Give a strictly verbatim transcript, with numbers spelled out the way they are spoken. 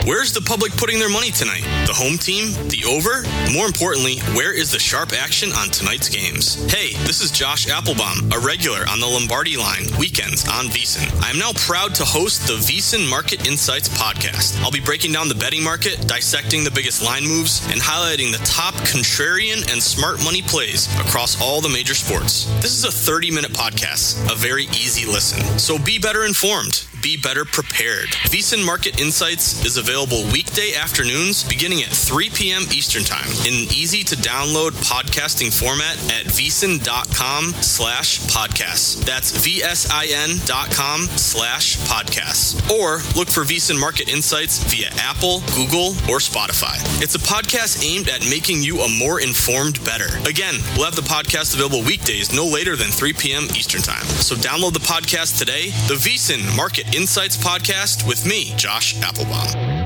Where's the public putting their money tonight? The home team? The over? More importantly, where is the sharp action on tonight's games? Hey, this is Josh Applebaum, a regular on the Lombardi Line, weekends on VSiN. I am now proud to host the VSiN Market Insights podcast. I'll be breaking down the betting market, dissecting the biggest line moves, and highlighting the top contrarian and smart money plays across all the major sports. This is a thirty-minute podcast, a very easy listen. So be better informed. Be better prepared. VSiN Market Insights is available weekday afternoons beginning at three p.m. Eastern Time in an easy-to-download podcasting format at vsin.com slash podcasts. That's V-S-I-N dot com slash podcasts. Or look for VSiN Market Insights via Apple, Google, or Spotify. It's a podcast aimed at making you a more informed bettor. Again, we'll have the podcast available weekdays no later than three p.m. Eastern Time. So download the podcast today, the VSiN Market Insights podcast with me, Josh Applebaum.